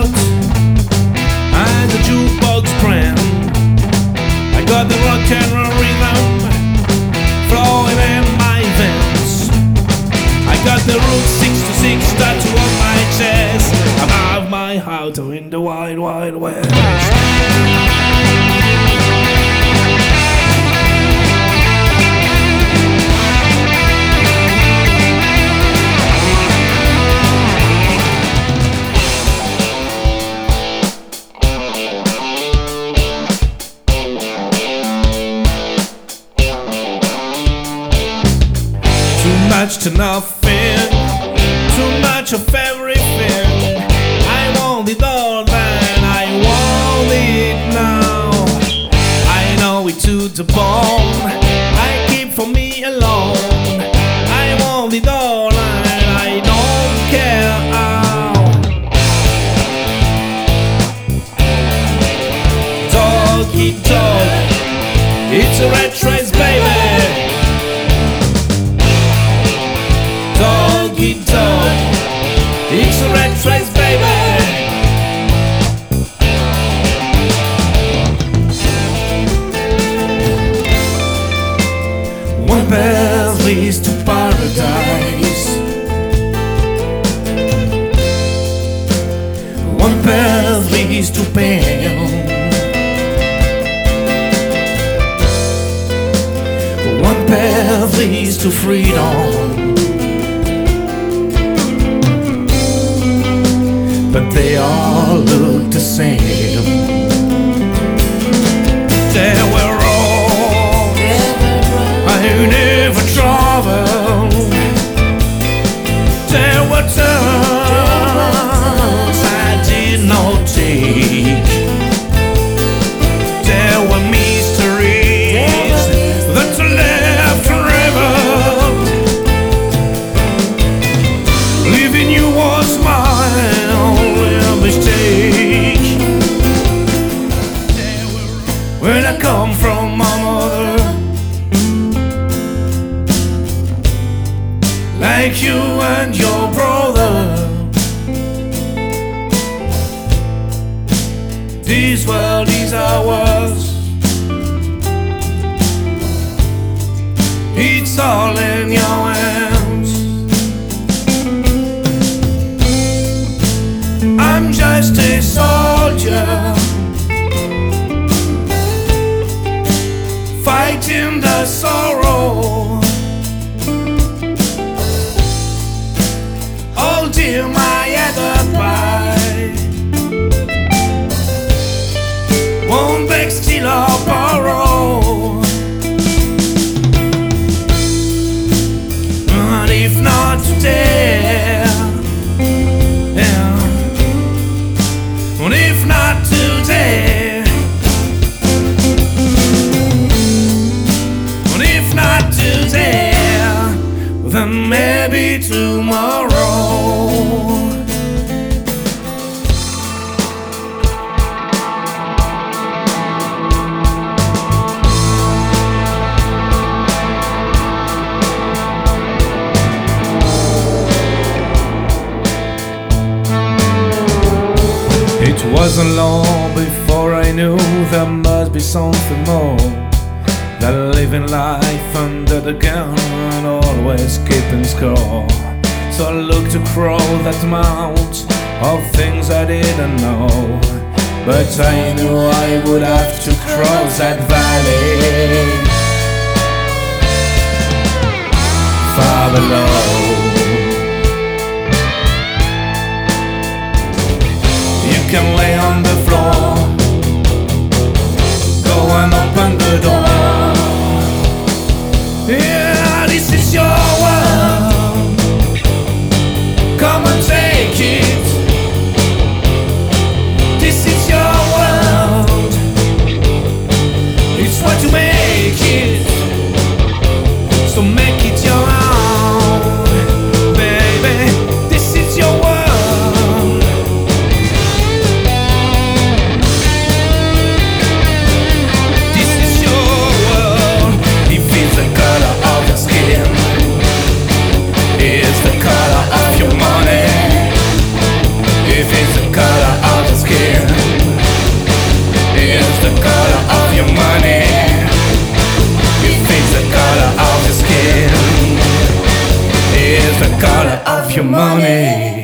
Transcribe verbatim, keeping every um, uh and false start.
out and the jukebox brand. I got the rock and roll rhythm flowing in my veins. I got the Route sixty-six tattoo on my chest. I'm out of my heart in the wide, wide west. Too much to nothing, too much of everything. I want it all, man, I want it now. I know it to the bone, I keep for me alone. I want it all, and I don't care how. Doggy dog, it's a red trace, baby. Doggy dog, it's a red trace, baby. One path leads to paradise. One path leads to pain. One path leads to freedom. But they all look the same. They were wrong, I never traveled. There were turns I did not take. There were mysteries that left forever. Leaving you was mine mistake. When I come from my mother, like you and your brother, this world is ours. It's all in your hands. I'm just a soldier fighting the sorrow, holding my head up high. Won't beg, steal or borrow. And if not today, if not today, if not today, then maybe tomorrow. It wasn't long before I knew there must be something more than living life under the gun and always keeping score. So I looked across that mount of things I didn't know, but I knew I would have to cross that valley far below. You can lay on the floor, go and open the door. Yeah, this is your world, come and take it. This is your world, it's what you make it, so make it your own, baby. This is your world. This is your of your money.